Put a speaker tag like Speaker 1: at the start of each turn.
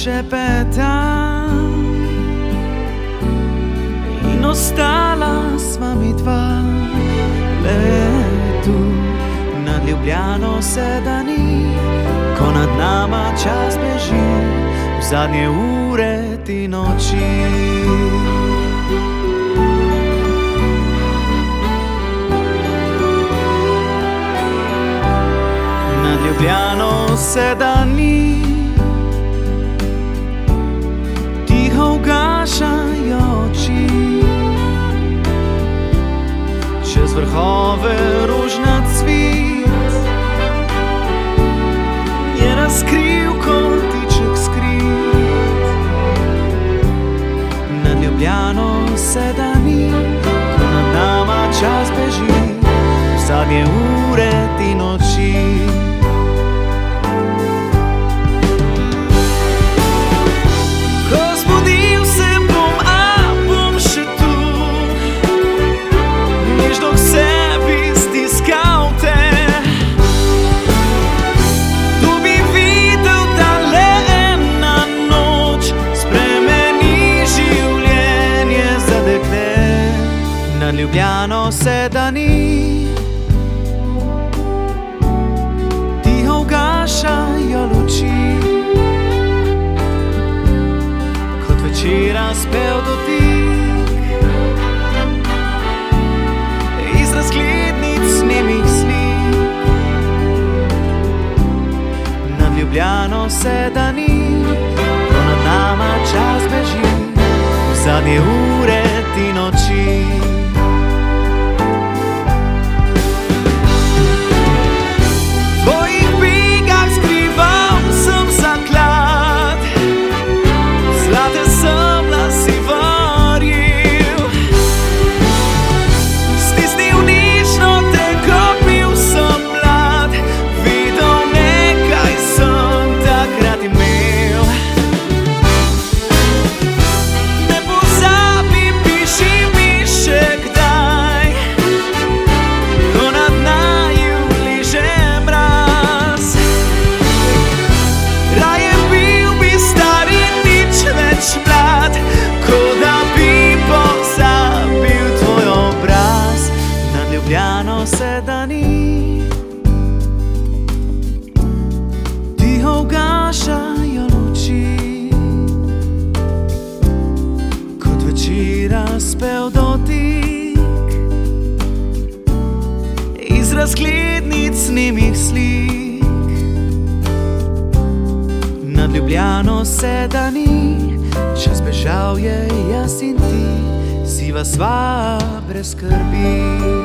Speaker 1: šepetam in ostala sva mi dva. Le tu nad Ljubljano se dani, ko nad nama čas beži v zadnje ure ti noči. Nad Ljubljano se dani tiho ugašajo oči, čez vrhove rožnat cvit je razkril kotiček skrit. Nad Ljubljano se dani, ko nad nama čas beži v zadnje ure ti noči. Nad Ljubljano se dani tiho ugašajo luči, kot večera spev dotik iz razglednic nemih slik. Nad Ljubljano se dani, ko nad nama čas beži v zadnje ure ti noči. Ljubljano se dani tiho ugašajo luči, kot večera spev dotik iz razglednic nemih slik. Nad Ljubljano se dani, čas bežal je jaz in ti, siva sva brez skrbi.